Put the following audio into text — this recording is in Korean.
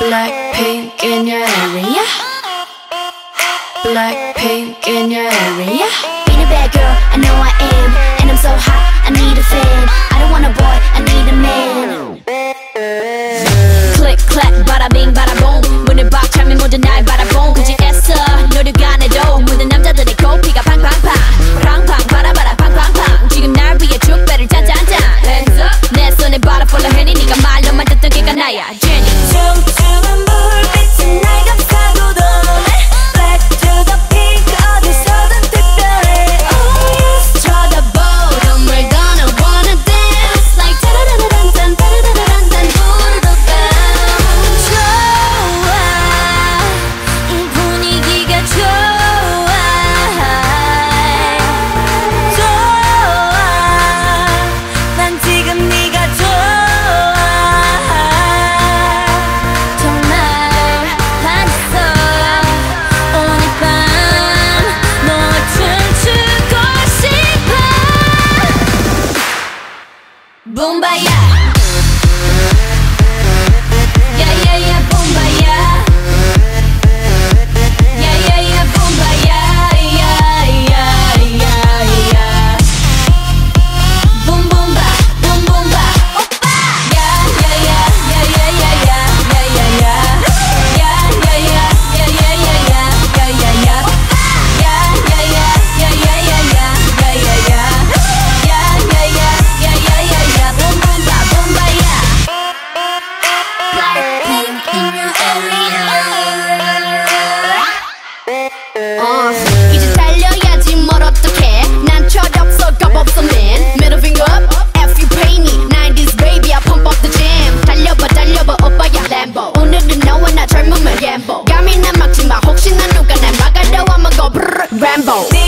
Blackpink in your area. Blackpink in your area. Being a bad girl, I know I am. And I'm so hot, I need a fan. I don't want a boy, I need a man. Click, clack, bada bing, bada boom. 문을 박차면 모두 날 바라본 굳이 애써 노력 안 해도 모든 남자들의 코피가 팡팡팡 팡팡 바라바라 팡팡팡 지금 날 위해 축배를 짠짠짠 Hands up 내 손에 바라 follow 해니 네가 말로만 듣던 걔가 나야 Jenny 춤추는 불빛은 날 감싸고 도네 Black to the pink 어디서든 특별해 Oh yes 쳐다보 정말 gonna wanna dance Like 따라라란딴 따라라란딴 후루룩 좋아 이 분위기가 좋아 좋아 난 지금 네가 좋아 정말 반했어 오늘 밤 너와 춤추고 싶어 붐바야 Yeah, yeah, yeah, 붐바야 Yeah, yeah, yeah, 붐바야 Yeah, yeah, yeah, yeah Boom, boom, ba, boom, boom, ba 오빠 Yeah, yeah, yeah, yeah, yeah, yeah, yeah Yeah, yeah, yeah Yeah, yeah, yeah, yeah, yeah, yeah, yeah Yeah, yeah, yeah Yeah, yeah, yeah, yeah, yeah, yeah, yeah Yeah, yeah, yeah Yeah, yeah, yeah, yeah, yeah, yeah, yeah Boom, boom, ba, 붐바야 Blackpink in your area 이제 달려야지 뭘 어떡해 난 철없어 겁없어 man Middle finger up F you pay me 90s baby I pump up the jam 달려봐 달려봐 오빠야 Lambo 오늘은 너와 나 젊음을 gamble 감히 난 막지마 혹시나 누가 날 막아도 I'ma go brrr Rambo